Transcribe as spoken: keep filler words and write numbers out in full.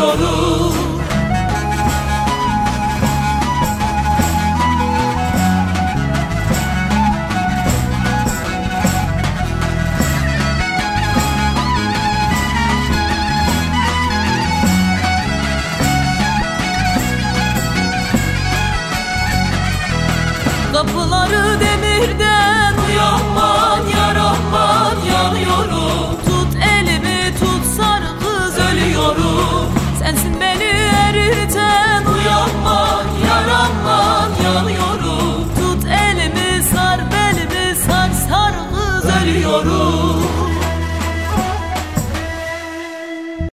yanıyorum. Kapıları demirden, Aman yar aman yanıyorum. tut elimi tut sarı kız, Ölüyorum. sensin beni eriten. Aman yar aman yanıyorum. Tut elimi sar belimi sar sarı kız, Ölüyorum.